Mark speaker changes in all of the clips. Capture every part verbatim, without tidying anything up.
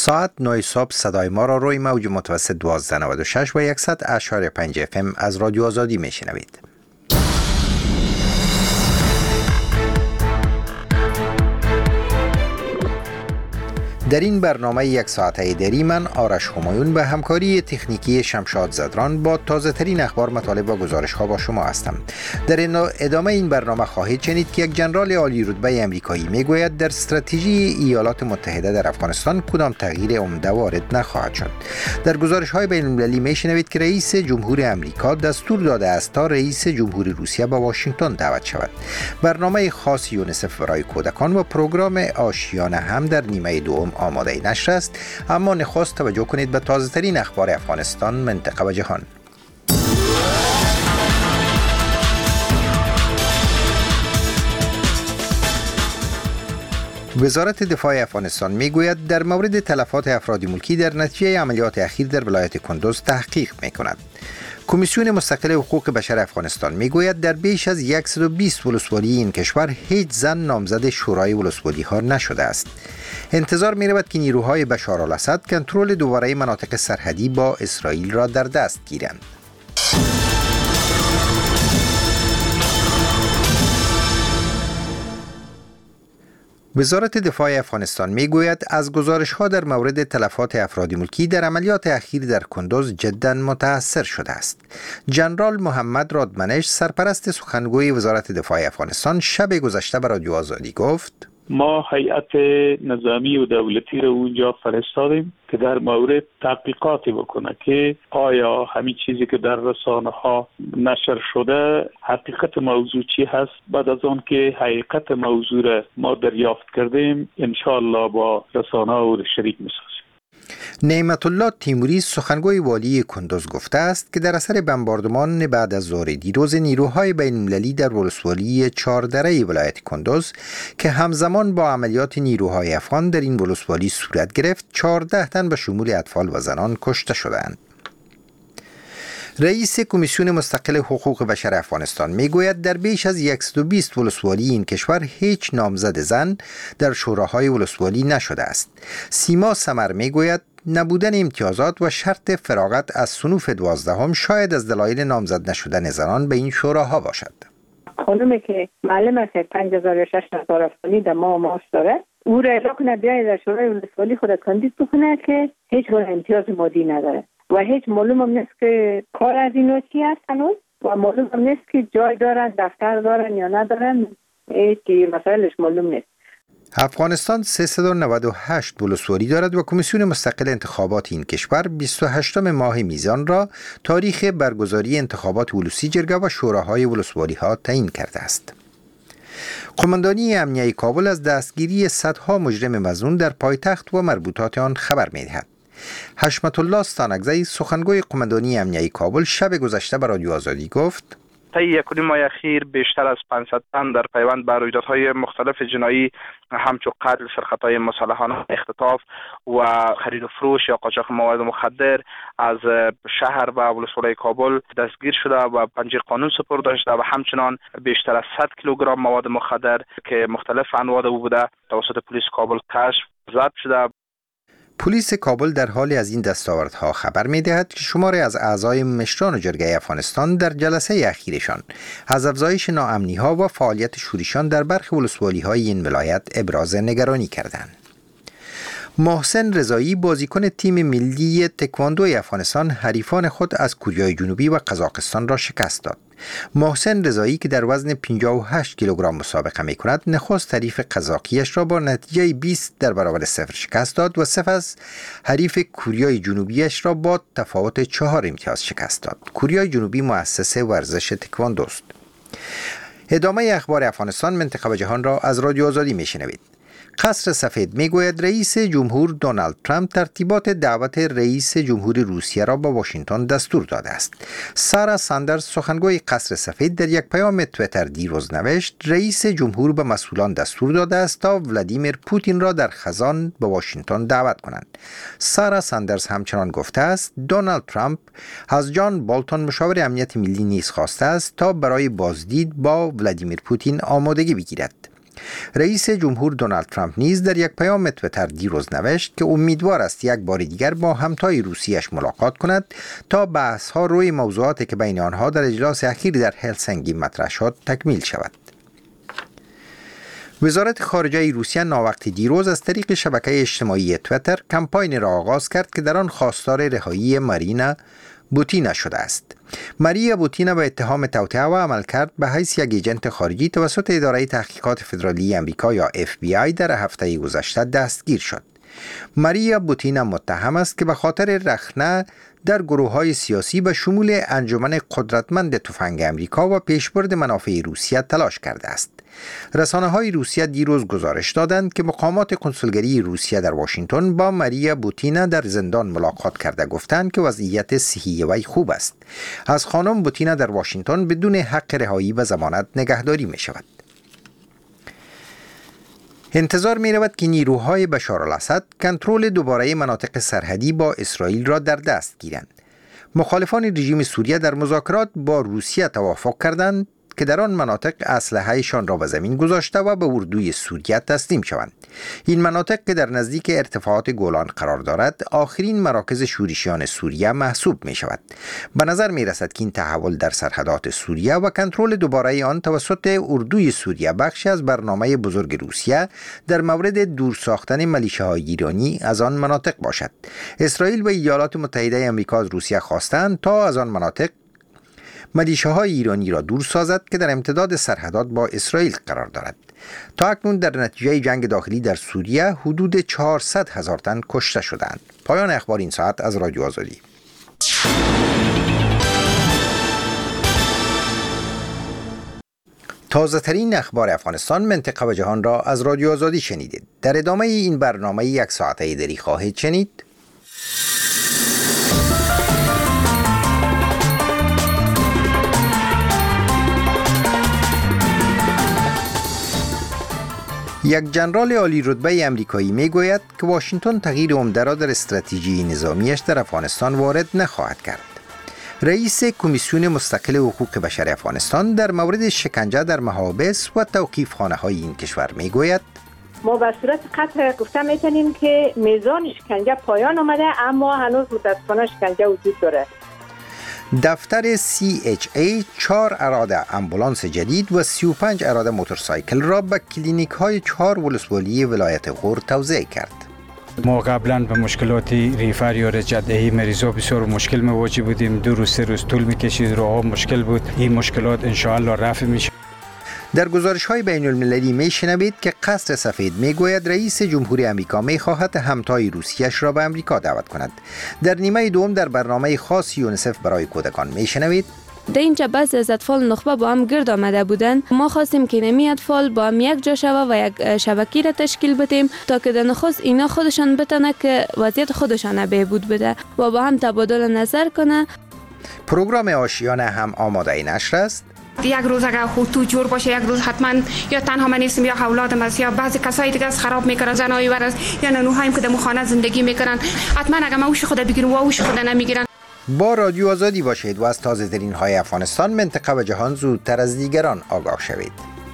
Speaker 1: ساعت نه صبح صدای ما را روی موج متوسط دوازده نود و شش و صد اشاری پنج اف ام از رادیو آزادی میشنوید. در این برنامه یک ساعته دری من آرش همایون به همکاری تکنیکی شمشاد زدران با تازه ترین اخبار، مطالب و گزارش ها با شما هستم. در ادامه این برنامه خواهید شنید که یک ژنرال عالی رتبه امریکایی میگوید در استراتژی ایالات متحده در افغانستان کدام تغییر عمده وارد نخواهد شد. در گزارش های بین المللی میشنوید که رئیس جمهور امریکا دستور داده است تا رئیس جمهور روسیه به واشنگتن دعوت شود. برنامه خاص یونیسف برای کودکان و پروگرام آشیانه هم در نیمه دوم آماده نشر است، اما نخست توجه کنید به تازه ترین اخبار افغانستان، منطقه و جهان. وزارت دفاع افغانستان میگوید در مورد تلفات افراد ملکی در نتیجه عملیات اخیر در ولایت کندوز تحقیق میکند. کمیسیون مستقل حقوق بشر افغانستان میگوید در بیش از صد و بیست ولسوالی این کشور هیچ زن نامزد شورای ولسوالی ها نشده است. انتظار می رود که نیروهای بشار الاسد کنترل دوباره مناطق سرحدی با اسرائیل را در دست گیرند. وزارت دفاع افغانستان میگوید از گزارش‌ها در مورد تلفات افراد ملکی در عملیات اخیر در کندوز جداً متأثر شده است. ژنرال محمد رادمنش، سرپرست سخنگوی وزارت دفاع افغانستان، شب گذشته به رادیو آزادی گفت:
Speaker 2: ما هیئت نظامی و دولتی رو اونجا فرستادیم که در مورد تحقیقاتی بکنه که آیا همین چیزی که در رسانه ها نشر شده حقیقت موضوع چی هست. بعد از آن که حقیقت موضوع را ما دریافت کردیم انشاءالله با رسانه ها شریک می‌سازیم.
Speaker 1: نعمت الله تیموری، سخنگوی والی کندوز، گفته است که در اثر بمباردمان بعد از ظهر دیروز نیروهای بین المللی در ولسوالی چهاردره ولایت کندوز که همزمان با عملیات نیروهای افغان در این ولسوالی صورت گرفت، چهارده تن به شمول اطفال و زنان کشته شدند. رئیس کمیسیون مستقل حقوق بشر افغانستان میگوید در بیش از صد و بیست ولسوالی این کشور هیچ نامزد زن در شوراهای ولسوالی نشده است. سیما سمر میگوید نبودن امتیازات و شرط فراغت از صنوف دوازدهم شاید از دلایل نامزد نشدن زنان به این شوراها باشد.
Speaker 3: خانومی که معلم است پنج هزار و ششصد افغانی در ماه معاش داره، او را اعلام کنه بیاید در شورای ولسوالی خود کاندید بکنه که هیچ گونه امتیاز مادی نداره و هیچ معلوم هم نیست که کار از این نوع چی هست هنوز و معلوم هم نیست که جای دارن، دفتر دارن یا ندارن، هیچ مسائلش معلوم نیست.
Speaker 1: افغانستان سیصد و نود و هشت ولسوالی دارد و کمیسیون مستقل انتخابات این کشور بیست و هشتم ماه میزان را تاریخ برگزاری انتخابات ولوسی جرگه و شوراهای ولسوالی ها تعیین کرده است. قماندانی امنیه کابل از دستگیری صدها مجرم مظنون در پایتخت و مربوطات آن خبر می‌دهد. حشمت الله استانکزی، سخنگوی قماندانی امنیه کابل، شب گذشته به رادیو آزادی گفت:
Speaker 4: طی یک و نیم ماه اخیر بیشتر از پانصد تن در پیوند به رویدادهای مختلف جنایی همچون قتل، سرقت‌های مسلحانه، اختطاف و خرید و فروش یا قاچاق مواد مخدر از شهر و ولسوالی کابل دستگیر شده و پنجه قانون سپرده شده و همچنان بیشتر از صد کیلوگرم مواد مخدر که مختلف انواع بوده توسط پلیس کابل کشف ضبط شده.
Speaker 1: پلیس کابل در حال از این دستاوردها خبر می‌دهد که شماری از اعضای مشران جرگه افغانستان در جلسه اخیرشان از افزایش ناامنی‌ها و فعالیت شورشیان در برخی ولسوالی‌های این ولایت ابراز نگرانی کردند. محسن رضایی، بازیکن تیم ملی تکواندوی افغانستان، حریفان خود از کوریای جنوبی و قزاقستان را شکست داد. محسن رضایی که در وزن پنجاه و هشت کیلوگرم مسابقه می کند، نخست حریف قزاقیش را با نتیجه بیست در برابر صفر شکست داد و سپس حریف کوریای جنوبیش را با تفاوت چهار امتیاز شکست داد. کوریای جنوبی مؤسس ورزش تکواندوست. ادامه اخبار افغانستان، منطقه و جهان را از رادیو آزادی می شنوید. قصر سفید میگوید رئیس جمهور دونالد ترامپ ترتیبات دعوت رئیس جمهور روسیه را به واشنگتن دستور داده است. سارا ساندرز، سخنگوی قصر سفید، در یک پیام توییتر دیروز نوشت رئیس جمهور به مسئولان دستور داده است تا ولادیمیر پوتین را در خزان به واشنگتن دعوت کنند. سارا ساندرز همچنان گفته است دونالد ترامپ از جان بولتون، مشاور امنیت ملی، نیز خواسته است تا برای بازدید با ولادیمیر پوتین آمادگی بگیرد. رئیس جمهور دونالد ترامپ نیز در یک پیام توییتر دیروز نوشت که امیدوار است یک بار دیگر با همتای روسیه‌اش ملاقات کند تا بحث‌ها روی موضوعاتی که بین آنها در اجلاس اخیر در هلسینکی مطرح شد تکمیل شود. وزارت خارجه روسیه ناوقت دیروز از طریق شبکه اجتماعی توییتر کمپاین را آغاز کرد که در آن خواستار رهایی مارینا بوتینا شده است. ماریا بوتینا به اتهام توطئه و عملکرد به حیث یک ایجنت خارجی توسط اداره تحقیقات فدرالی آمریکا یا اف بی آی در هفته گذشته دستگیر شد. ماریا بوتینا متهم است که به خاطر رخنه در گروه‌های سیاسی به شمول انجمن قدرتمند تفنگ آمریکا و پیشبرد منافع روسیه تلاش کرده است. رسانه‌های روسیه دیروز گزارش دادند که مقامات کنسولگری روسیه در واشنگتن با ماریا بوتینا در زندان ملاقات کرده گفتند که وضعیت صحی وی خوب است. از خانم بوتینا در واشنگتن بدون حق رهایی و ضمانت نگهداری می شود. انتظار می رود که نیروهای بشار الاسد کنترل دوباره مناطق سرحدی با اسرائیل را در دست گیرند. مخالفان رژیم سوریه در مذاکرات با روسیه توافق کردند که در آن مناطق اسلحه‌شان را به زمین گذاشته و به اردوی سوریه تسلیم شوند. این مناطق که در نزدیک ارتفاعات گولان قرار دارد، آخرین مراکز شورشیان سوریه محسوب می شود. به نظر می رسد که این تحول در سرحدات سوریه و کنترل دوباره آن توسط اردوی سوریه بخشی از برنامه بزرگ روسیه در مورد دور ساختن ملیشه‌های ایرانی از آن مناطق باشد. اسرائیل و ایالات متحده آمریکا از روسیه خواستند تا از آن مناطق ملیشه‌های ایرانی را دور سازد که در امتداد سرحدات با اسرائیل قرار دارد. تا اکنون در نتیجه جنگ داخلی در سوریه حدود چهارصد هزار تن کشته شدند. پایان اخبار این ساعت از رادیو آزادی. تازه ترین اخبار افغانستان، منطقه و جهان را از رادیو آزادی شنیدید. در ادامه این برنامه یک ساعته دیری خواهید شنید. یک ژنرال عالی رتبه آمریکایی میگوید که واشنگتن تغییر عمده را در استراتژی نظامیش در افغانستان وارد نخواهد کرد. رئیس کمیسیون مستقل حقوق بشر افغانستان در مورد شکنجه در محابس و توقیفخانه های این کشور میگوید
Speaker 3: ما به صورت قطع گفته میتونیم که میزان شکنجه پایان آمده، اما هنوز متاسفانه شکنجه وجود داره.
Speaker 1: دفتر سی اچ ای چهار اراده امبولانس جدید و سی و پنج اراده موتورسایکل را به کلینیک های چهار ولسوالی ولایت غور توزیع کرد.
Speaker 5: ما قبلا به مشکلات ریفر یا رجع‌دهی مریضا بسیار مشکل مواجه بودیم. دو روز سه روز طول می‌کشید، راه مشکل بود. این مشکلات ان شاء الله رفع میشه.
Speaker 1: در گزارش های بین المللی می شنوید که قصر سفید می گوید رئیس جمهوری آمریکا می خواهد همتای روسیه‌اش را به آمریکا دعوت کند. در نیمه دوم در برنامه خاص یونیسف برای کودکان می شنوید
Speaker 6: در اینجا بعضی از اطفال نخبه با هم گرد آمده بودند. ما خواستیم که نمی اطفال با هم یک جا شوه و یک شبکه را تشکیل بدیم تا که در نخست اینا خودشان بتونه که وضعیت خودشان بهبود بده و با هم تبادل نظر کنه.
Speaker 1: پروگرام آشیانه هم آماده نشر است.
Speaker 7: یک روز اگر خود تو جور باشه، یک روز حتما یا تنها من نیستم یا اولادم است یا بعضی کسایی دیگه از خراب میکنن، زنایی ور است یا ننوهایم که در خانه زندگی میکنن. حتما اگر ما اوش خود بگیریم و اوش خود نمیگیرن.
Speaker 1: با رادیو آزادی باشید و از تازه ترین های افغانستان، منطقه و جهان زودتر از دیگران آگاه شوید.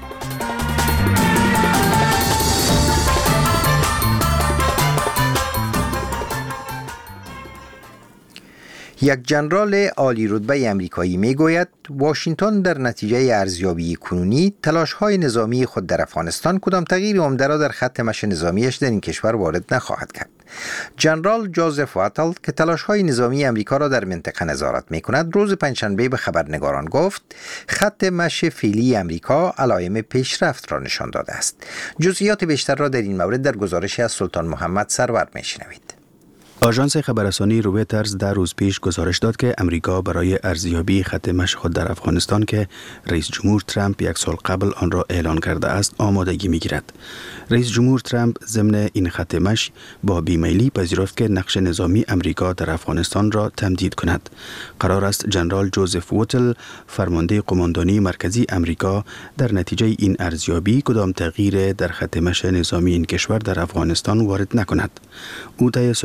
Speaker 1: یک ژنرال عالی رتبه آمریکایی میگوید واشنگتن در نتیجه ارزیابی کنونی تلاش‌های نظامی خود در افغانستان کدام تغییر عمده را در خط مشی نظامیش در این کشور وارد نخواهد کرد. ژنرال جوزف واتل که تلاش‌های نظامی آمریکا را در منطقه نظارت می‌کند، روز پنجشنبه به خبرنگاران گفت خط مشی فعلی آمریکا علائم پیشرفت را نشان داده است. جزئیات بیشتر را در این مورد در گزارشی از سلطان محمد سرور می‌شنوید.
Speaker 8: آژانس خبررسانی رویترز در روز پیش گزارش داد که امریکا برای ارزیابی خط مشی خود در افغانستان که رئیس جمهور ترامپ یک سال قبل آن را اعلان کرده است آمادگی می‌گیرد. رئیس جمهور ترامپ ضمن این خط مشی با بیمیلی پذیرفت که نقش نظامی امریکا در افغانستان را تمدید کند. قرار است ژنرال جوزف واتل فرمانده قماندانی مرکزی امریکا در نتیجه این ارزیابی کدام تغییر در خط مشی نظامی این کشور در افغانستان وارد نکند. او طی صحبت روز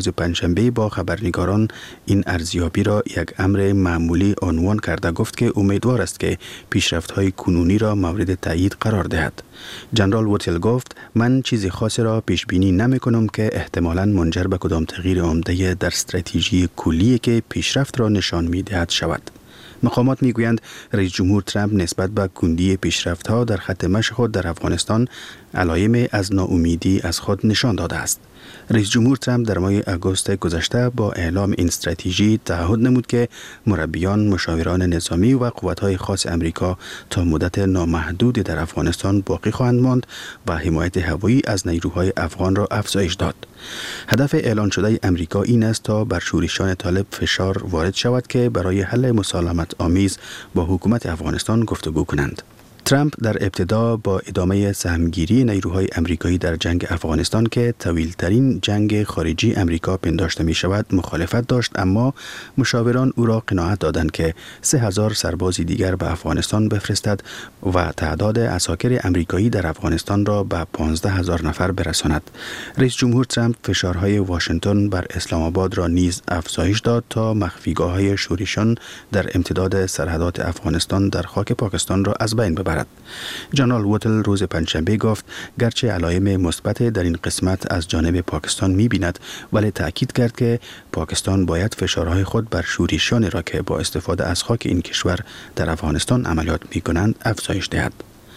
Speaker 8: روز پنجشنبه با خبرنگاران این ارزیابی را یک امر معمولی عنوان کرده گفت که امیدوار است که پیشرفت‌های کنونی را مورد تایید قرار دهد. جنرال ووتل گفت من چیزی خاصی را پیش بینی نمی کنم که احتمالاً منجر به کدام تغییر عمده در استراتژی کلی که پیشرفت را نشان می دهد شود. مقامات می گویند رئیس جمهور ترامپ نسبت به کندی پیشرفت‌ها در خط مشی خود در افغانستان علائم از ناامیدی از خود نشان داده است. رئیس جمهور ترامپ در ماه آگوست گذشته با اعلام این استراتژی تعهد نمود که مربیان، مشاوران نظامی و قوات‌های خاص امریکا تا مدت نامحدودی در افغانستان باقی خواهند ماند و حمایت هوایی از نیروهای افغان را افزایش داد. هدف اعلان شده امریکا این است تا بر شورشیان طالب فشار وارد شود که برای حل مسالمت آمیز با حکومت افغانستان گفتگو کنند. ترامپ در ابتدا با ادامه سهمگیری نیروهای امریکایی در جنگ افغانستان که طویل‌ترین جنگ خارجی امریکا پنداشته می شود مخالفت داشت، اما مشاوران او را قناعت دادند که سه هزار سرباز دیگر به افغانستان بفرستد و تعداد عساکر امریکایی در افغانستان را به پانزده هزار نفر برساند. رئیس جمهور ترامپ فشارهای واشنگتن بر اسلام آباد را نیز افزایش داد تا مخفیگاه‌های شورشیان در امتداد سرحدات افغانستان در خاک پاکستان را از بین ببرد. جنرال ووتل روز پنجشنبه گفت گرچه علائم مثبت در این قسمت از جانب پاکستان می‌بیند، ولی تأکید کرد که پاکستان باید فشارهای خود بر شورشیانی را که با استفاده از خاک این کشور در افغانستان عملیات می‌کنند افزایش دهد.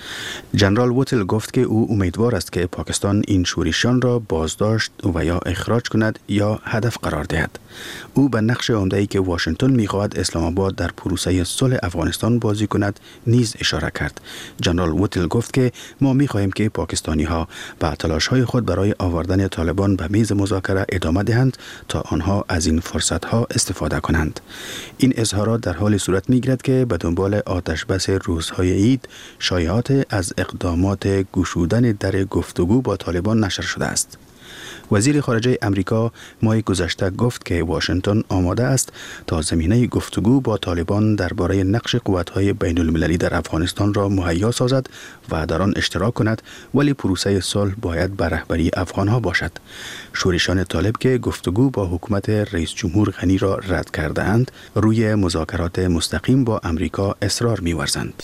Speaker 8: جنرال ووتل گفت که او امیدوار است که پاکستان این شورشیان را بازداشت و یا اخراج کند یا هدف قرار دهد. او به نقش عمده‌ای که واشنگتن می‌خواهد اسلام آباد در پروسه صلح افغانستان بازی کند نیز اشاره کرد. جنرال ووتل گفت که ما می‌خواهیم که پاکستانی‌ها به تلاش‌های خود برای آوردن طالبان به میز مذاکره ادامه دهند تا آنها از این فرصت‌ها استفاده کنند. این اظهارات در حال صورت می‌گیرد که به دنبال آتش بس روزهای عید شایعات از اقدامات گشودن در گفتگو با طالبان نشر شده است. وزیر خارجه امریکا ماه گذشته گفت که واشنگتن آماده است تا زمینه گفتگو با طالبان درباره نقش قوت‌های بین المللی در افغانستان را مهیا سازد و در آن اشتراک کند، ولی پروسه صلح باید به رهبری افغان‌ها باشد. شورشیان طالب که گفتگو با حکومت رئیس جمهور غنی را رد کرده‌اند، روی مذاکرات مستقیم با امریکا اصرار می‌ورزند.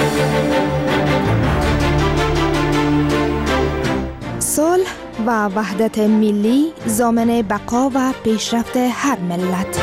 Speaker 9: صلح و وحدت ملی ضامن بقا و پیشرفت هر ملت.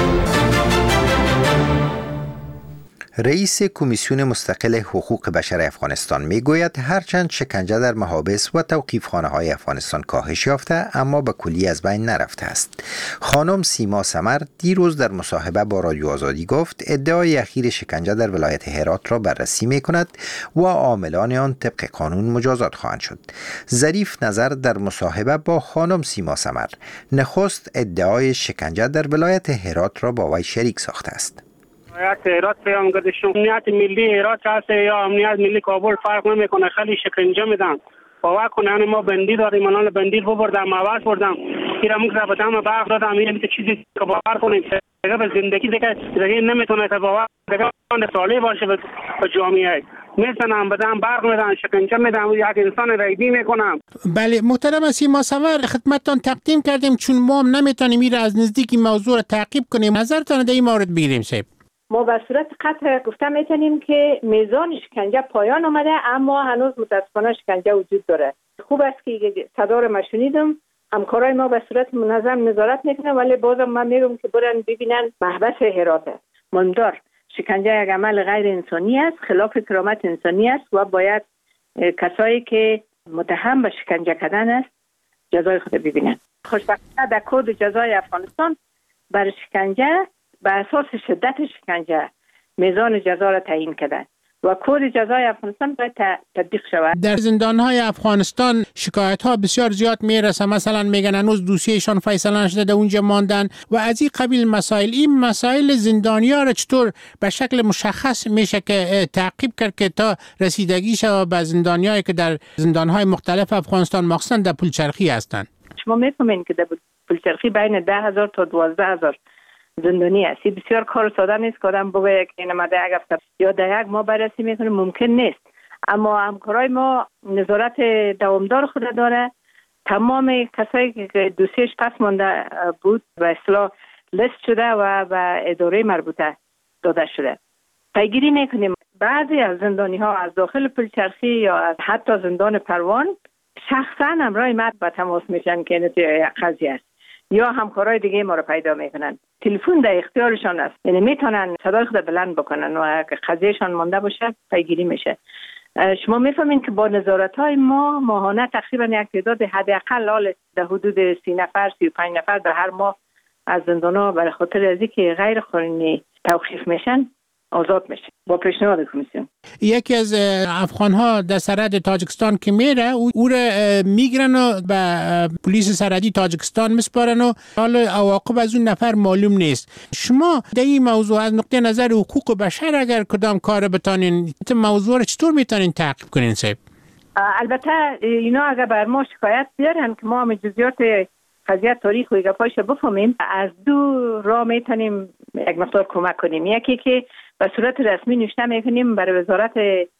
Speaker 1: رئیس کمیسیون مستقل حقوق بشر افغانستان میگوید هرچند شکنجه در محابس و توقیفخانه‌های افغانستان کاهش یافته، اما به کلی از بین نرفته است. خانم سیما سمر دیروز در مصاحبه با رادیو آزادی گفت ادعای اخیر شکنجه در ولایت هرات را بررسی میکند و عاملان آن طبق قانون مجازات خواهند شد. ظریف نظر در مصاحبه با خانم سیما سمر نخست ادعای شکنجه در ولایت هرات را با وی شریک ساخته است.
Speaker 10: امنیت هرات پیام گردشون امنیت ملی هرات هست یا امنیت ملی کابل فرق نمیکنه، خیلی شکنجه میدن. باور کنه ما بندی داریم، الان بندی رو بردم مواد بردم ایرا موږ زبطام باغ دادم این چیزی که باور کنید دیگه به زندگی دیگه دیگه نمیتونه که باور دیگه صالح باشه به جامعه. میزنم بدم برق میدن شکنجه میدم یک انسان ریدی میکنم.
Speaker 11: بله محترم سیما سمر، خدمتتان تقدیم کردیم چون ما هم نمیتونیم میره از نزدیک موضوع رو تعقیب کنیم. نظرتان در این مورد بگیریم صاحب.
Speaker 3: ما به صورت قطع گفته میتونیم که میزان شکنجه پایان آمده، اما هنوز متاسفانه شکنجه وجود داره. خوب است که صدا رو ما شنیدم، همکارای ما به صورت منظم نظارت میکنن، ولی بازم من میگم که برن ببینن محبس هرات است. ماندار شکنجه یک عمل غیر انسانی است، خلاف کرامت انسانی است و باید کسایی که متهم به شکنجه کردن است جزای خود ببینن. خوشبختانه در کد جزای افغانستان بر شکنجه به اساس شدت شکنجه میزان جزا را تعیین کردن و کد جزای افغانستان باید تطبیق شود.
Speaker 11: در زندان‌های افغانستان شکایت‌ها بسیار زیاد میرسه، مثلا میگن هنوز دوسیهشان فیصله نشده اونجا ماندن و از این قبیل مسائل. این مسائل زندانی‌ها را چطور به شکل مشخص میشه که تعقیب کرد که تا رسیدگی شود به زندانیایی که در زندان‌های مختلف افغانستان مخصوصا در پلچرخی هستند؟
Speaker 3: شما میفهمین که در پلچرخی بین ده هزار تا دوازده هزار زندانی است. بسیار کار ساده نیست که آدم بگه که اینما در یک هفته یا در یک ماه بررسی میکنه، ممکن نیست. اما همکارای ما نظارت دوامدار خود داره تمام کسایی که دوسیش پس مانده بود به اصطلاح لیست شده و به اداره مربوطه داده شده. پیگیری میکنیم بعضی از زندانی ها از داخل پلچرخی یا از حتی زندان پروان شخصا همراه ما به تماس میشن که این قضیه است یا همکارای دیگه ما رو پیدا میکنن. تلفن در اختیارشان است، یعنی میتونن صدای خود بلند بکنن و اگه قضیهشان مانده باشه پیگیری میشه. شما میفهمین که با نظارت های ما ماهانه تقریبا یک تعداد حداقل حال در حدود سی نفر سی و پنج نفر در هر ماه از زندان ها برای خاطر از اینکه غیر قانونی توقیف میشن آزاد میشه با پیشنهاد کمیسیون.
Speaker 11: یکی از افغان ها در سرحد تاجیکستان که میره او را میگیرن و به پلیس سرحدی تاجیکستان میسپارن و حالا عواقب از اون نفر معلوم نیست. شما در این موضوع از نقطه نظر حقوق بشر اگر کدام کار بتانین موضوع رو چطور میتونین تعقیب کنین صاحب؟
Speaker 3: البته اینا اگر بر ما شکایت بیارن که ما هم جزئیات قضیه تاریخ و گپایش بفهمیم، از دو راه میتونیم یک مقدار کمک کنیم. یکی که به صورت رسمی نوشته میکنیم برای وزارت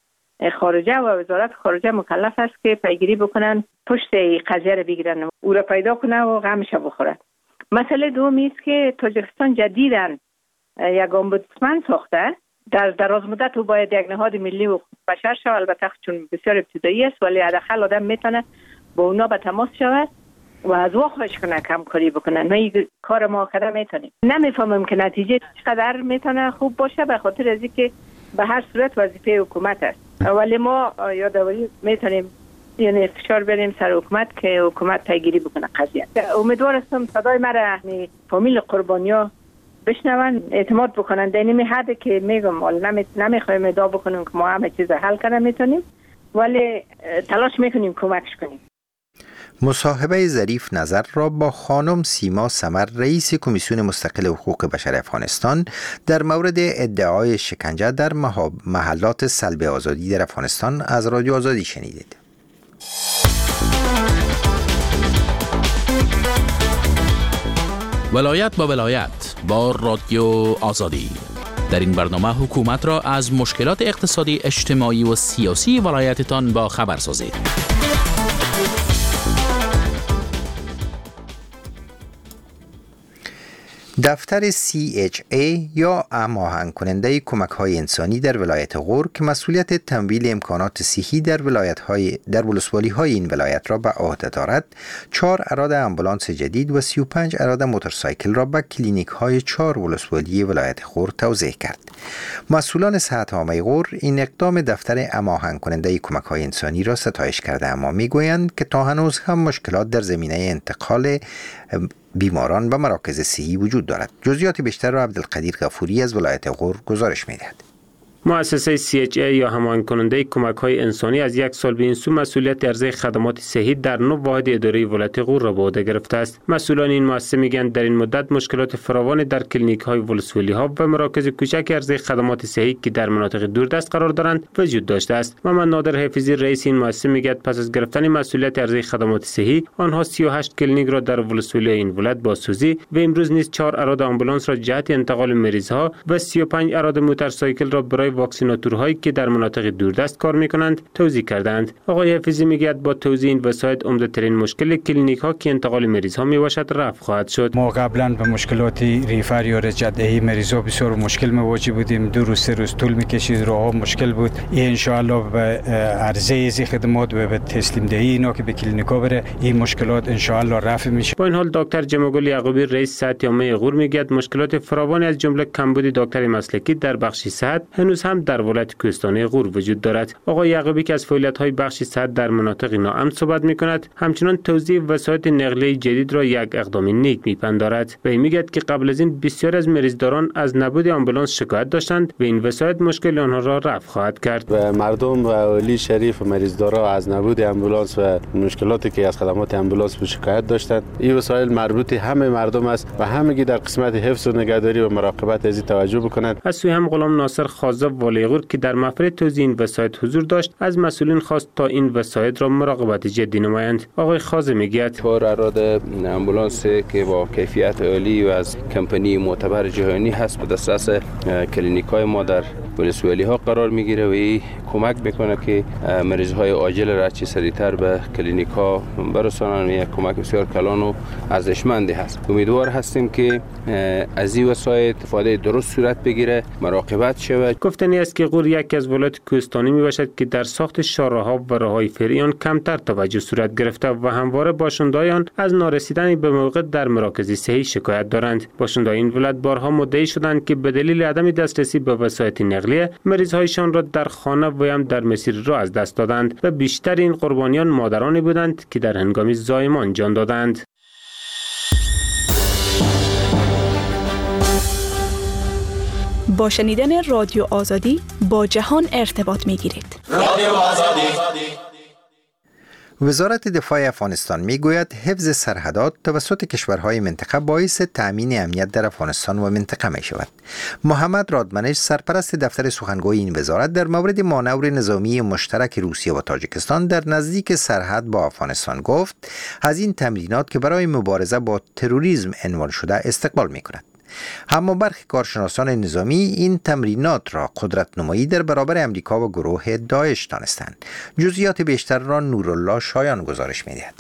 Speaker 3: خارجه و وزارت خارجه مکلف است که پیگیری بکنن پشت قضیه رو بگیرن او را پیدا کنه و غمش بخوره. مسئله دومی است که تاجیکستان جدیداً یک امبودسمن ساخته. در دراز مدت او باید یک نهاد ملی حقوق بشر شود، البته چون بسیار ابتدایی است ولی حداقل آدم میتونه با اونا به تماس شود و از او خواهش کنه کم کاری بکنن. ما این کار ما کده میتونیم. نمیفهمم که نتیجه چقدر میتونه خوب باشه به خاطر از اینکه به هر صورت وظیفه حکومت است، ولی ما یادآوری میتونیم یعنی فشار بریم سر حکومت که حکومت پیگیری بکنه قضیه. امیدوار هستم صدای مرا فامیل قربانیا بشنون، اعتماد بکنن. در این حد که میگم نمی نمیخوایم ادعا بکنیم که ما همه چیز حل کنه میتونیم، ولی تلاش میکنیم کمکش کنیم.
Speaker 1: مصاحبه ظریف نظر را با خانم سیما سمر رئیس کمیسیون مستقل حقوق بشر افغانستان در مورد ادعای شکنجه در محلات سلب آزادی در افغانستان از رادیو آزادی شنیدید.
Speaker 12: ولایت با ولایت با رادیو آزادی. در این برنامه حکومت را از مشکلات اقتصادی، اجتماعی و سیاسی ولایتتان با خبر سازید.
Speaker 1: دفتر سی اچ ای یا هماهنگ کننده کمک‌های انسانی در ولایت غور که مسئولیت تمویل امکانات صحی در ولایت‌های در ولسوالی‌های این ولایت را به عهده دارد، چهار اراده امبولانس جدید و سی و پنج اراده موتورسایکل را به کلینیک‌های چهار ولسوالی ولایت غور توزیع کرد. مسئولان صحت عامه غور این اقدام دفتر هماهنگ کننده کمک‌های انسانی را ستایش کرده، اما می‌گویند که تا هنوز هم مشکلات در زمینه انتقال بیماران به مراکز صحی وجود دارد. جزئیات بیشتر را عبدالقدیر غفوری از ولایت غور گزارش می‌دهد.
Speaker 13: مؤسسه سی اچ ای یا هماهنگ کننده کمک‌های انسانی از یک سال به این سو مسئولیت عرضه خدمات صحی در نه واحد اداره ولایت غور را به عهده گرفته است. مسئولان این مؤسسه میگن در این مدت مشکلات فراوان در کلینیک‌های ولسوالی‌ها و مراکز کوچک عرضه خدمات صحی که در مناطق دوردست قرار دارند وجود داشته است. محمد نادر حفیظی رئیس این مؤسسه میگه پس از گرفتن مسئولیت عرضه خدمات صحی آنها سی و هشت کلینیک را در ولسوالی این ولایت بازسازی و امروز نیز چهار اراده آمبولانس را جهت انتقال مریض‌ها و سی و پنج اراده موتورسایکل را برای واکسیناتورهایی که در مناطق دوردست کار میکنند توزیع کردند. آقای حفیظی میگه با توزیع این وسایل عمده ترین مشکل کلینیک ها که انتقال مریض ها میباشد رفع خواهد شد.
Speaker 5: ما قبلا به مشکلات ریفر یا رجع‌دهی مریض ها بسیار مشکل مواجه بودیم. دو روز سه روز طول میکشید، راه مشکل بود. این ان شاء الله به عرضه از خدمات و به تسلیم دهی اینا که به کلینیک ها بره این مشکلات ان شاء الله رفع میشه.
Speaker 13: با این حال دکتر جمعگل یعقوبی رئیس صحت عامه غور میگه مشکلات فراوانی از جمله کمبود دکتر مسلکی در بخش صحت هنوز هم در ولایت کوهستانی غور وجود دارد. آقای یعقوبی که از فعالیت‌های بخش صحت در مناطق ناامن صحبت می‌کند، همچنان توزیع وسایل نقلیه جدید را یک اقدام نیک می‌پندارد و میگوید که قبل از این بسیار از مریضداران از نبود آمبولانس شکایت داشتند و این وسایل مشکل آنها را رفع خواهد کرد.
Speaker 14: و مردم و اهالی شریف و مریضدارا از نبود آمبولانس و مشکلاتی که از خدمات آمبولانس به شکایت داشتند، این وسایل مربوط همه مردم است و همگی در قسمت حفظ و نگهداری و مراقبت از توجه بکنند.
Speaker 13: از سوی هم غلام ناصر خازه والی غور که در محفل توزیع این وسایل حضور داشت از مسئولین خواست تا این وسایل را مراقبت جدی نمایند. آقای خازه میگوید
Speaker 15: چهار اراده آمبولانس که با کیفیت عالی و از کمپانی معتبر جهانی هست به دسترس کلینیک‌های ما در ولسوالی ها قرار میگیره و این کمک میکنه که مریض های عاجل را چه سریعتر به کلینیک ها برسانن. یک کمک بسیار کلان و ارزشمندی هست. امیدوار هستیم که از این وسایل استفاده درست صورت بگیره، مراقبت شود.
Speaker 13: گفتنی است که غور یکی از ولایات کوهستانی می باشد که در ساخت شاهراه‌ها و راه‌های فرعی آن کمتر توجه صورت گرفته و همواره باشندگان آن از نارسیدن به موقع در مراکز صحی شکایت دارند. باشندگان این ولایت بارها مدعی شدند که به دلیل عدم دسترسی به وسایل نقلیه مریض‌هایشان را در خانه و یا در مسیر راه از دست دادند و بیشتر این قربانیان مادرانی بودند که در هنگام زایمان جان دادند.
Speaker 16: با شنیدن رادیو آزادی با جهان ارتباط می‌گیرید. رادیو آزادی.
Speaker 1: وزارت دفاع افغانستان میگوید حفظ سرحدات توسط کشورهای منطقه باعث تأمین امنیت در افغانستان و منطقه می شود. محمد رادمنش سرپرست دفتر سخنگوی این وزارت در مورد مانور نظامی مشترک روسیه و تاجیکستان در نزدیک سرحد با افغانستان گفت از این تمرینات که برای مبارزه با تروریسم عنوان شده استقبال می کند. اما برخی کارشناسان نظامی این تمرینات را قدرت نمایی در برابر امریکا و گروه داعش دانستند. جزئیات بیشتر را نورالله شایان گزارش می‌دهد.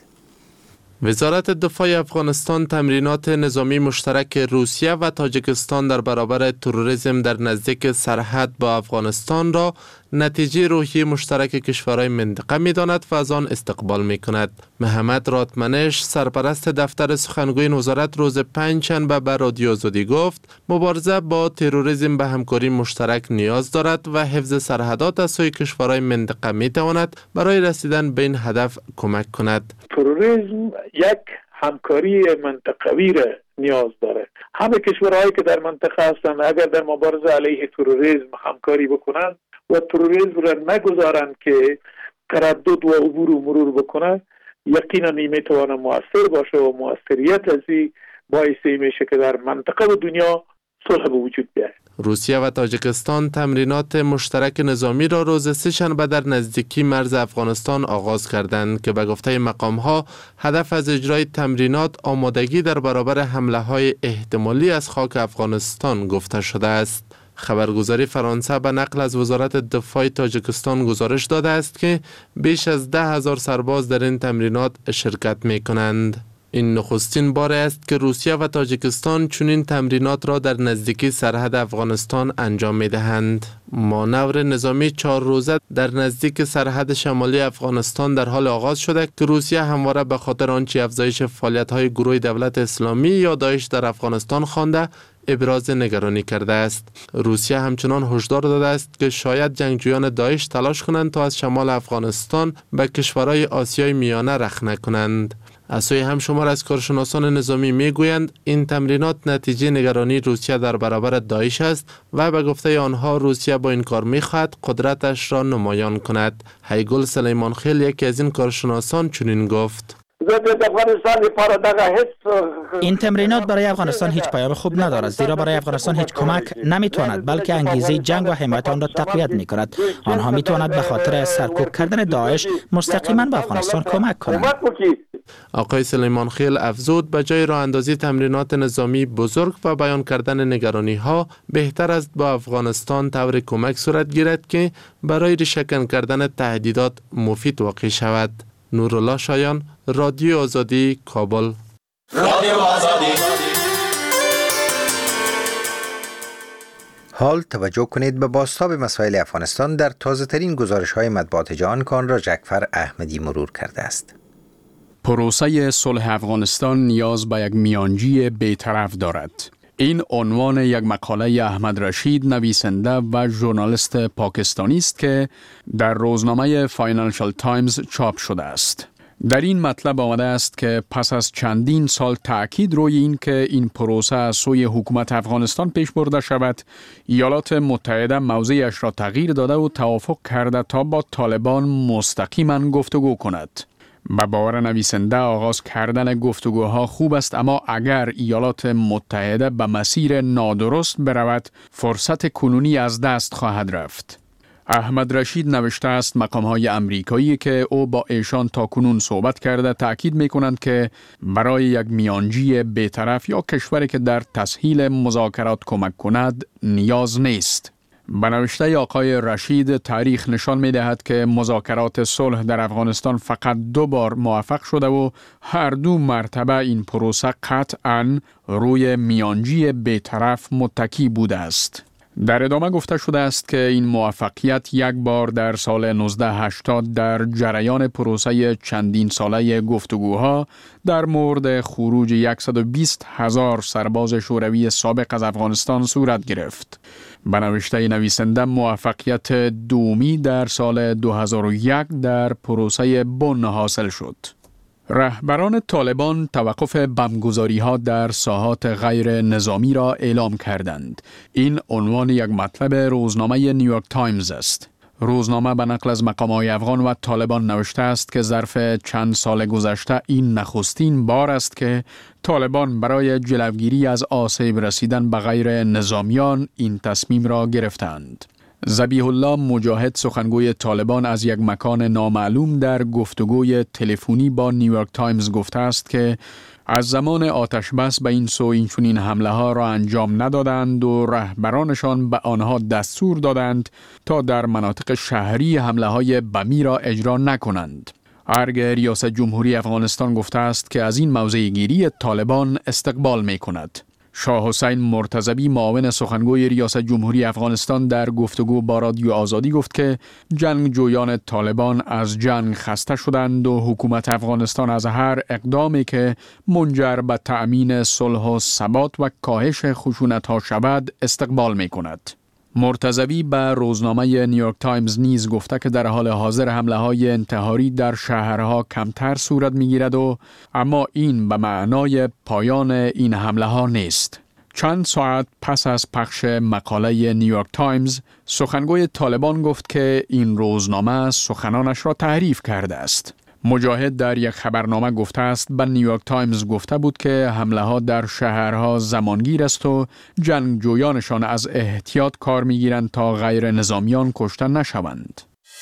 Speaker 17: وزارت دفاع افغانستان تمرینات نظامی مشترک روسیه و تاجیکستان در برابر تروریسم در نزدیک سرحد با افغانستان را نتیجه روحی مشترک کشورهای منطقه می داند و از آن استقبال می کند. محمد رادمنش سرپرست دفتر سخنگوی وزارت روز پنجشنبه به رادیو آزادی گفت مبارزه با تروریسم به همکاری مشترک نیاز دارد و حفظ سرحدات از سوی کشورهای منطقه می تواند برای رسیدن به این هدف کمک کند.
Speaker 18: تروریسم یک همکاری منطقوی را نیاز داره. همه کشورهایی که در منطقه هستند اگر در مبارزه علیه تروریسم همکاری بکنند و تروریسم را نگذارند که تردد و عبور و مرور بکنه، یقینا میتونه مؤثر باشه و مؤثریت از این باعث میشه که در منطقه و دنیا صلح به وجود بیاید.
Speaker 17: روسیه و تاجیکستان تمرینات مشترک نظامی را روز سه‌شنبه در نزدیکی مرز افغانستان آغاز کردند که به گفته مقام‌ها هدف از اجرای تمرینات آمادگی در برابر حمله‌های احتمالی از خاک افغانستان گفته شده است. خبرگزاری فرانسه به نقل از وزارت دفاع تاجیکستان گزارش داده است که بیش از ده هزار سرباز در این تمرینات شرکت می کنند. این نخستین بار است که روسیه و تاجیکستان چنین تمرینات را در نزدیکی سرحد افغانستان انجام می دهند. مانور نظامی چهار روزه در نزدیک سرحد شمالی افغانستان در حال آغاز شده که روسیه همواره به خاطر آنچه افزایش فعالیت‌های گروه دولت اسلامی یا داعش در افغانستان خوانده ابراز نگرانی کرده است. روسیه همچنان هشدار داده است که شاید جنگجویان داعش تلاش کنند تا از شمال افغانستان به کشورهای آسیای میانه رخنه کنند. از سوی همشمار از کارشناسان نظامی میگویند این تمرینات نتیجه نگرانی روسیه در برابر داعش است و به گفته آنها روسیه با این کار میخواهد قدرتش را نمایان کند. هیگل سلیمان خیل یکی از این کارشناسان چنین گفت:
Speaker 19: این تمرینات برای افغانستان هیچ پیام خوب ندارد، زیرا برای افغانستان هیچ کمک نمیتواند بلکه انگیزه جنگ و حمایت آن را تقویت میکند. آنها میتواند به خاطر سرکوب کردن داعش مستقیما به افغانستان کمک کنند.
Speaker 17: آقای سلیمان خیل افزود به جای راه اندازی تمرینات نظامی بزرگ و بیان کردن نگرانی ها بهتر است با افغانستان طور کمک صورت گیرد که برای ریشه‌کن کردن تهدیدات مفید واقع شود. نورالله شایان، رادیو آزادی، کابل. رادیو آزادی.
Speaker 1: حال توجه کنید به بازتاب مسائل افغانستان در تازه ترین گزارش های مطبوعات جهان که آن را جعفر احمدی مرور کرده است.
Speaker 20: پروسه صلح افغانستان نیاز به یک میانجی بی‌طرف دارد. این عنوان یک مقاله احمد رشید نویسنده و ژورنالیست پاکستانی است که در روزنامه فاینانشال تایمز چاپ شده است. در این مطلب آمده است که پس از چندین سال تأکید روی این که این پروسه از سوی حکومت افغانستان پیش برده شود، ایالات متحده موضعش را تغییر داده و توافق کرده تا با طالبان مستقیما گفتگو کند. به باور نویسنده آغاز کردن گفتگوها خوب است، اما اگر ایالات متحده به مسیر نادرست برود فرصت کنونی از دست خواهد رفت. احمد رشید نوشته است مقام‌های امریکایی که او با ایشان تاکنون صحبت کرده تأکید می‌کنند که برای یک میانجی بی‌طرف یا کشوری که در تسهیل مذاکرات کمک کند نیاز نیست. به نوشته آقای رشید، تاریخ نشان می دهد که مذاکرات صلح در افغانستان فقط دو بار موفق شده و هر دو مرتبه این پروسه قطعاً روی میانجی بی‌طرف متکی بوده است. در ادامه گفته شده است که این موفقیت یک بار در سال نوزده هشتاد در جریان پروسه چندین ساله گفتگوها در مورد خروج صد و بیست هزار سرباز شوروی سابق از افغانستان صورت گرفت. به نوشته نویسنده، موفقیت دومی در سال دو هزار و یک در پروسه بن حاصل شد. رهبران طالبان توقف بمبگذاری ها در ساحات غیر نظامی را اعلام کردند. این عنوان یک مطلب روزنامه نیویورک تایمز است. روزنامه به نقل از مقام‌های افغان و طالبان نوشته است که ظرف چند سال گذشته این نخستین بار است که طالبان برای جلوگیری از آسیب رسیدن به غیر نظامیان این تصمیم را گرفتند. ذبیح الله مجاهد، سخنگوی طالبان، از یک مکان نامعلوم در گفتگوی تلفنی با نیویورک تایمز گفته است که از زمان آتش بس به این سو این چنین حمله ها را انجام ندادند و رهبرانشان به آنها دستور دادند تا در مناطق شهری حمله های بمی را اجرا نکنند. ارگ ریاست جمهوری افغانستان گفته است که از این موضع گیری طالبان استقبال می کند. شاه حسین مرتضوی، معاون سخنگوی ریاست جمهوری افغانستان، در گفتگو با رادیو آزادی گفت که جنگجویان طالبان از جنگ خسته شدند و حکومت افغانستان از هر اقدامی که منجر به تأمین صلح و ثبات و کاهش خشونت‌ها شود استقبال می کند. مرتضوی به روزنامه نیویورک تایمز نیز گفته که در حال حاضر حمله های انتحاری در شهرها کمتر صورت می گیرد و اما این به معنای پایان این حمله ها نیست. چند ساعت پس از پخش مقاله نیویورک تایمز، سخنگوی طالبان گفت که این روزنامه سخنانش را تحریف کرده است. مجاهد در یک خبرنامه گفته است به نیویورک تایمز گفته بود که حمله ها در شهرها زمانگیر است و جنگجویانشان از احتیاط کار میگیرند تا غیر نظامیان کشته نشوند.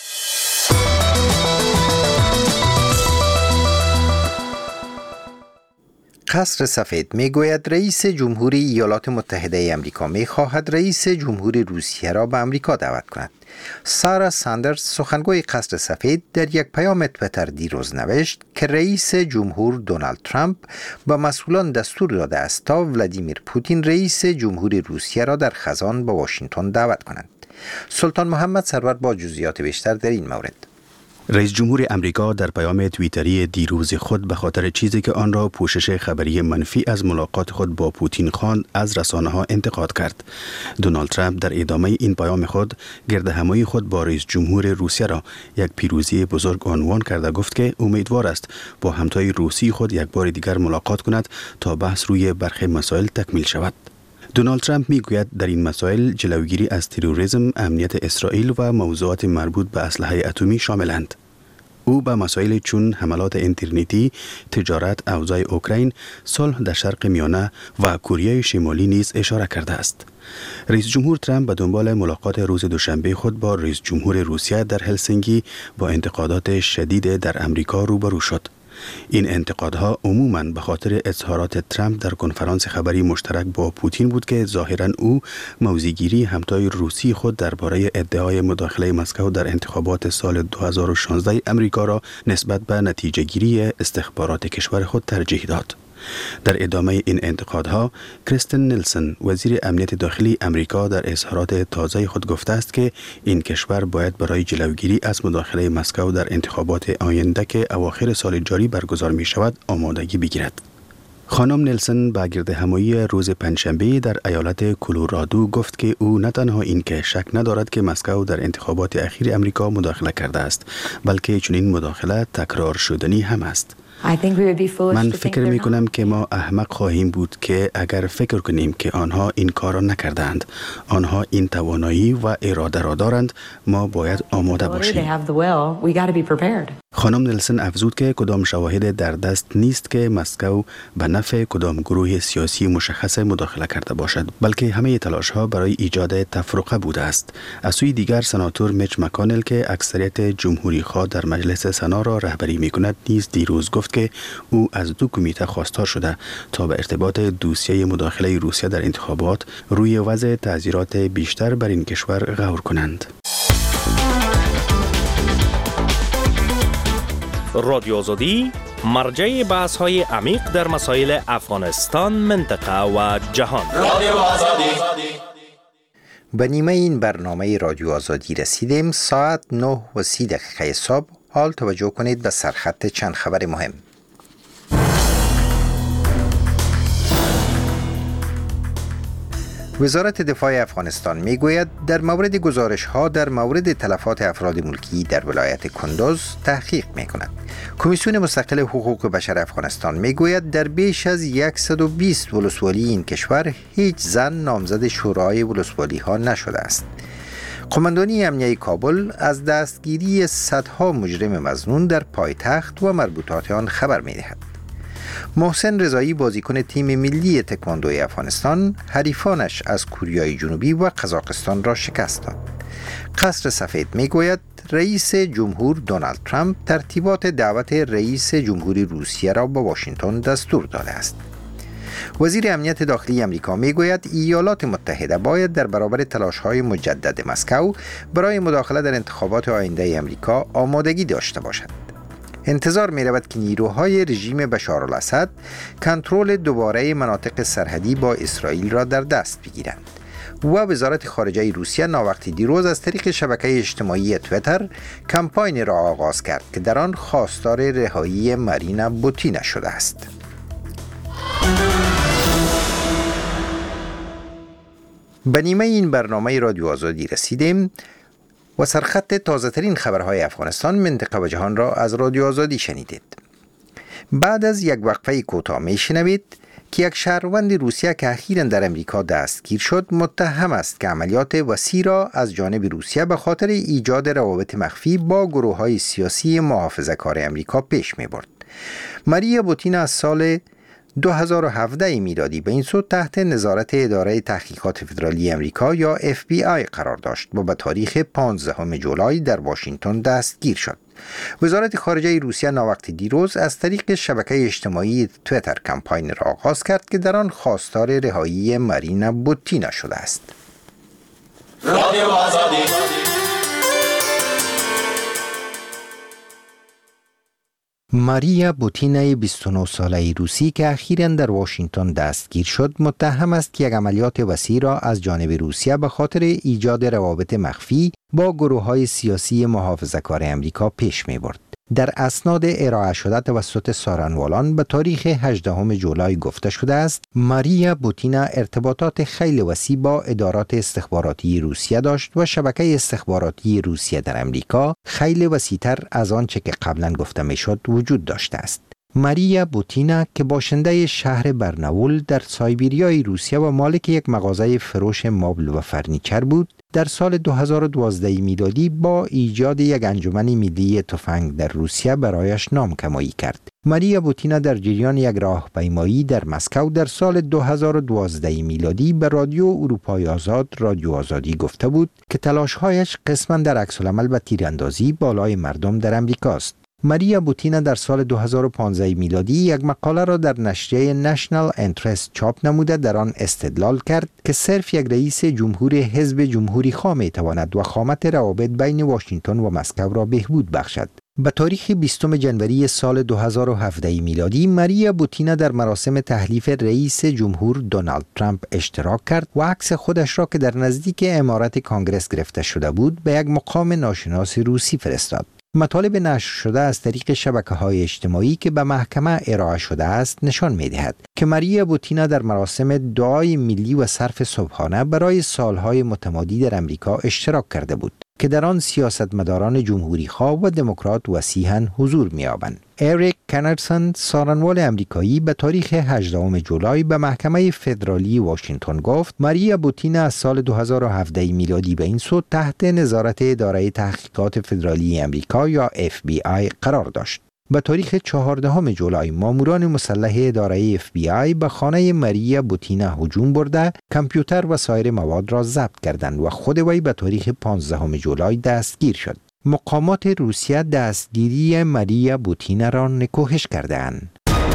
Speaker 1: قصر سفید میگوید رئیس جمهوری ایالات متحده آمریکا میخواهد رئیس جمهوری روسیه را به آمریکا دعوت کند. سارا ساندرز، سخنگوی قصر سفید، در یک پیام توییتر دیروز نوشت که رئیس جمهور دونالد ترامپ به مسئولان دستور داده است تا ولادیمیر پوتین رئیس جمهوری روسیه را در خزان به واشنگتن دعوت کنند. سلطان محمد سرور با جزئیات بیشتر در این مورد.
Speaker 8: رئیس جمهور امریکا در پیام توییتری دیروز خود به خاطر چیزی که آن را پوشش خبری منفی از ملاقات خود با پوتین خواند از رسانه‌ها انتقاد کرد. دونالد ترامپ در ادامه این پیام خود گردهمایی خود با رئیس جمهور روسیه را یک پیروزی بزرگ عنوان کرده گفت که امیدوار است با همتای روسی خود یک بار دیگر ملاقات کند تا بحث روی برخی مسائل تکمیل شود. دونالد ترامپ میگوید در این مسائل جلوگیری از تروریسم، امنیت اسرائیل و موضوعات مربوط به اسلحه اتمی شاملند. او به مسائل چون حملات اینترنتی، تجارت، اوضاع اوکراین، صلح در شرق میانه و کره شمالی نیز اشاره کرده است. رئیس جمهور ترامپ به دنبال ملاقات روز دوشنبه خود با رئیس جمهور روسیه در هلسینکی با انتقادات شدید در امریکا روبرو شد. این انتقادها عموماً به خاطر اظهارات ترامپ در کنفرانس خبری مشترک با پوتین بود که ظاهراً او موضع‌گیری همتای روسی خود درباره ادعای مداخله مسکو در انتخابات سال دو هزار و شانزده امریکا را نسبت به نتیجه‌گیری استخبارات کشور خود ترجیح داد. در ادامه این انتقادها، کریستن نیلسن، وزیر امنیت داخلی امریکا، در اظهارات تازه خود گفته است که این کشور باید برای جلوگیری از مداخله مسکو در انتخابات آینده که اواخر سال جاری برگزار می شود آمادگی بگیرد. خانم نیلسن با گردهمایی روز پنجشنبه در ایالت کلرادو گفت که او نه تنها این که شک ندارد که مسکو در انتخابات اخیر امریکا مداخله کرده است، بلکه چنین مداخله تکرار شدنی هم است. من فکر می کنم که ما احمق خواهیم بود که اگر فکر کنیم که آنها این کار را نکردند. آنها این توانایی و اراده را دارند، ما باید آماده باشیم. خانم نیلسن افزود که کدام شواهد در دست نیست که مسکو به نفع کدام گروه سیاسی مشخص مداخله کرده باشد، بلکه همه تلاش ها برای ایجاد تفرقه بوده است. از سوی دیگر سناتور میچ مکانل که اکثریت جمهوری خواه در مجلس سنا را رهبری می کند نیز دیروز گفت است که او از دو کمیته خواستار شده تا به ارتباط دوسیه مداخله روسیه در انتخابات روی وضع تعزیرات بیشتر بر این کشور غور کنند.
Speaker 21: رادیو آزادی مرجع بحث های عمیق در مسائل افغانستان، منطقه و جهان. رادیو آزادی.
Speaker 1: به نیمه این برنامه رادیو آزادی رسیدیم. ساعت نه و سی دقیقه صبح. حال توجه کنید به سرخط چند خبر مهم. وزارت دفاع افغانستان میگوید در مورد گزارش ها در مورد تلفات افراد ملکی در ولایت کندوز تحقیق می کند. کمیسیون مستقل حقوق بشر افغانستان میگوید در بیش از صد و بیست ولسوالی این کشور هیچ زن نامزد شورای ولسوالی ها نشده است. قماندانی امنیه کابل از دستگیری صدها مجرم مظنون در پایتخت و مربوطات آن خبر می دهد. محسن رضایی بازیکن تیم ملی تکواندوی افغانستان حریفانش از کوریای جنوبی و قزاقستان را شکست داد. قصر سفید میگوید رئیس جمهور دونالد ترامپ ترتیبات دعوت رئیس جمهوری روسیه را به واشنگتن دستور داده است. وزیر امنیت داخلی امریکا میگوید ایالات متحده باید در برابر تلاش‌های مجدد مسکو برای مداخله در انتخابات آینده امریکا آمادگی داشته باشد. انتظار می رود که نیروهای رژیم بشار الاسد کنترل دوباره مناطق سرحدی با اسرائیل را در دست بگیرند. و وزارت خارجه روسیه ناوقتی دیروز از طریق شبکه اجتماعی تویتر کمپاین را آغاز کرد که در آن خواستار رهایی مارینا بوتینا شده است. به نیمه این برنامه رادیو آزادی رسیدیم و سرخط تازه ترین خبرهای افغانستان، منطقه و جهان را از رادیو آزادی شنیدید. بعد از یک وقفه کوتاه می شنوید که یک شهروند روسیه که اخیراً در امریکا دستگیر شد متهم است که عملیات وسیع را از جانب روسیه به خاطر ایجاد روابط مخفی با گروه‌های سیاسی محافظه‌کار امریکا پیش می برد. ماریا بوتینا از سال دو هزار و هفده میلادی به این سو تحت نظارت اداره تحقیقات فدرالی امریکا یا اف بی آی قرار داشت و به تاریخ پانزدهم جولای در واشنگتن دستگیر شد. وزارت خارجه روسیه ناوقتی دیروز از طریق شبکه اجتماعی تویتر کمپاین را آغاز کرد که در آن خواستار رهایی مارینا بوتینا شده است. رادیو آزادی. ماریا بوتینا بیست و نه ساله روسی که اخیراً در واشنگتن دستگیر شد متهم است که یک عملیات وسیع را از جانب روسیه به خاطر ایجاد روابط مخفی با گروه‌های سیاسی محافظه‌کار امریکا پیش می‌برد. در اسناد ارائه شده توسط سارنوالان به تاریخ هجدهم جولای گفته شده است ماریا بوتینا ارتباطات خیلی وسیع با ادارات استخباراتی روسیه داشت و شبکه استخباراتی روسیه در امریکا خیلی وسیع‌تر از آنچه که قبلا گفته میشد وجود داشته است. ماریا بوتینا که باشنده شهر برناول در سایبیریای روسیه و مالک یک مغازه فروش مبل و فرنیچر بود، در سال دو هزار و دوازده میلادی با ایجاد یک انجمن ملی تفنگ در روسیه برایش نامکمایی کرد. ماریا بوتینا در جریان یک راهپیمایی در مسکو در سال دو هزار و دوازده میلادی به رادیو اروپای آزاد رادیو آزادی گفته بود که تلاش‌هایش قسماً در عکس‌العمل و تیراندازی بالای مردم در امریکاست. ماریا بوتینا در سال دو هزار و پانزده میلادی یک مقاله را در نشریه نشنال انترست چاپ نموده در آن استدلال کرد که صرف یک رئیس جمهور حزب جمهوری خواه می تواند وخامت روابط بین واشنگتن و مسکو را بهبود بخشد. به تاریخ بیستم ژانویه سال دو هزار و هفده میلادی ماریا بوتینا در مراسم تحلیف رئیس جمهور دونالد ترامپ اشتراک کرد و عکس خودش را که در نزدیک عمارت کانگرس گرفته شده بود به یک مقام ناشناس روسی فرستاد. مطالب نشر شده از طریق شبکه‌های اجتماعی که به محکمه ارائه شده است نشان می‌دهد که ماریا بوتینا در مراسم دعای ملی و صرف صبحانه برای سالهای متمادی در امریکا اشتراک کرده بود که در آن سیاستمداران جمهوری خواه و دموکرات وسیعاً حضور می‌یابند. اریک کنرسون سارنوال امریکایی به تاریخ هجدهم جولای به محکمه فدرالی واشنگتن گفت ماریا بوتینا از سال دو هزار و هفده میلادی به این سو تحت نظارت اداره تحقیقات فدرالی امریکا یا اف بی آی قرار داشت. به تاریخ چهاردهم جولای ماموران مسلح اداره اف بی آی به خانه ماریا بوتینا هجوم برده کامپیوتر و سایر مواد را ضبط کردند و خود وی به تاریخ پانزدهم جولای دستگیر شد. مقامات روسیه دستگیری ماریا بوتینا را نکوهش کردند.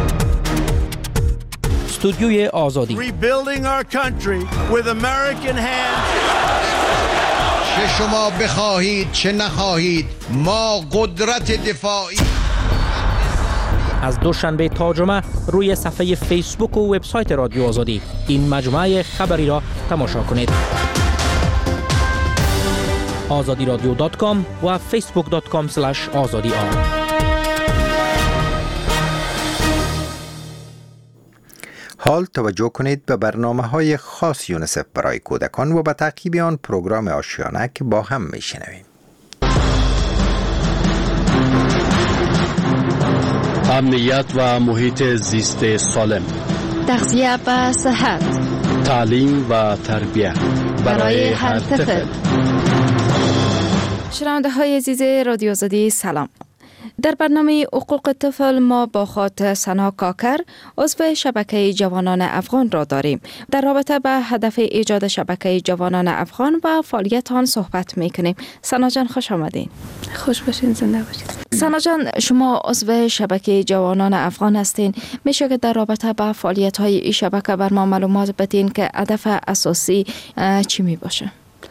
Speaker 2: استودیوی آزادی.
Speaker 22: Rebuilding our country with American hands.
Speaker 23: چه شما بخواهید چه نخواهید ما قدرت دفاعی.
Speaker 2: از دوشنبه تا جمعه روی صفحه فیسبوک و وبسایت رادیو آزادی این مجموعه خبری را تماشا کنید. آزادی رادیو دات کام و فیسبوک دات کام اسلش آزادی آر.
Speaker 1: حال توجه کنید به برنامه های خاص یونیسف برای کودکان و به تعقیب آن پروگرام آشیانه که با هم میشنویم.
Speaker 24: امنیت و محیط زیست سالم،
Speaker 25: تغذیه و صحت،
Speaker 24: تعلیم و تربیت برای هر طفل.
Speaker 6: شنونده های عزیز رادیو آزادی سلام. در برنامه حقوق طفل ما با خود سنا کاکر عضو شبکه جوانان افغان را داریم. در رابطه به هدف ایجاد شبکه جوانان افغان و فعالیت آن صحبت میکنیم. سنا جان خوش آمدین. خوش باشین، زنده باشید. سنا جان، شما عضو شبکه جوانان افغان هستین. میشه که در رابطه به فعالیت های این شبکه بر ما معلومات بدین که هدف اساسی چی می باشه؟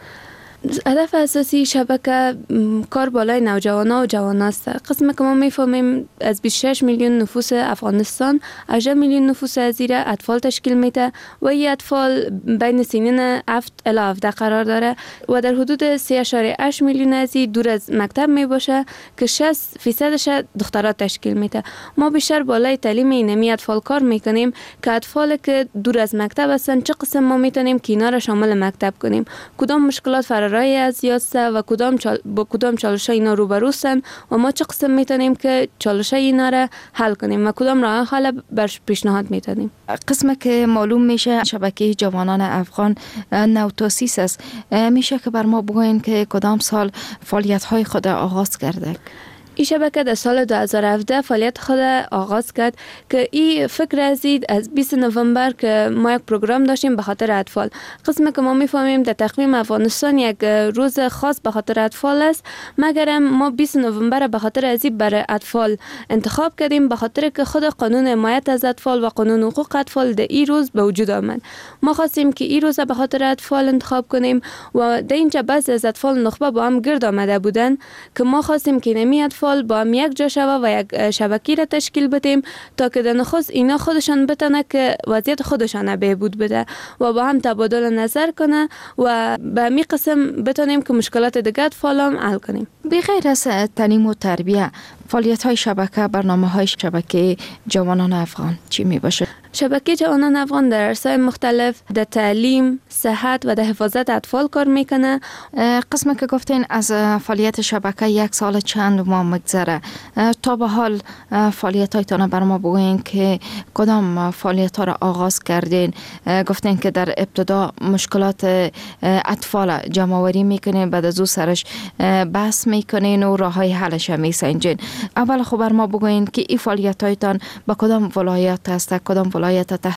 Speaker 6: هدف اساسی شبکه کار بالای نوجوانا و جوانان است. قسم که ما میفهمیم از بیست و شش میلیون نفوس افغانستان هجده میلیون نفوس از زیر اطفال تشکیل میده و این اطفال بین سنین هفت الی هفده قرار داره و در حدود سه اشاره هشت میلیون از دور از مکتب می باشه که شصت فیصدش دخترات تشکیل میده. ما بیشتر بالای تعلیم اینمی اطفال کار میکنیم که اطفال که دور از مکتب هستن چه قسم ما میتونیم که اینا را شامل مکتب کنیم، کدام مشکلات فرار رای از یاسته و کدام چال... با کدام چالش اینا روبروستن و ما چه قسم میتونیم که چالش اینا را حل کنیم و کدام راه حل برش پیشنهاد میتونیم. قسم که معلوم میشه شبکه جوانان افغان نو تاسیس است، میشه که بر ما بگوین که کدام سال فعالیت های خود آغاز کرده؟ این شبکه در سال دو هزار و هفده فعالیت خود آغاز کرد که این فکر ازید از بیست نوامبر که ما یک پروگرام داشتیم به خاطر اطفال. قسم که ما میفهمیم در تقویم افغانستان یک روز خاص به خاطر اطفال است، مگر ما بیست نوامبر به خاطر ازی برای اطفال انتخاب کردیم، به خاطر که خود قانون حمایت از اطفال و قانون حقوق اطفال در این روز به وجود آمد. ما خواستیم که این روز به خاطر اطفال انتخاب کنیم و در اینجا بعضی از اطفال نخبه با هم گرد آمده بودن که ما خواستیم که نمی اطفال با هم یک جا شوه و یک شبکه را تشکیل بدیم تا که در نخست اینا خودشان بتونه که وضعیت خودشان بهبود بده و با هم تبادل نظر کنه و به همین قسم بتونیم که مشکلات دیگه اطفال هم حل کنیم. بغیر از تعلیم و تربیه، فعالیت های شبکه، برنامه های شبکه جوانان افغان چی می باشه؟ شبکه جوانان افغان در عرصه‌های مختلف در تعلیم، صحت و در حفاظت اطفال کار میکنه. قسم که گفتین از فعالیت شبکه یک سال چند ماه مگذره، تا به حال فعالیت هایتان بر ما بگوین که کدام فعالیت ها را آغاز کردین؟ گفتین که در ابتدا مشکلات اطفال جمع آوری میکنین، بعد از او سرش بحث میکنین و راه های حلش میسنجین. اول خب بر ما بگوین که این فعالیت هایتان با کدام ولایت هست، کدام ولایت تحت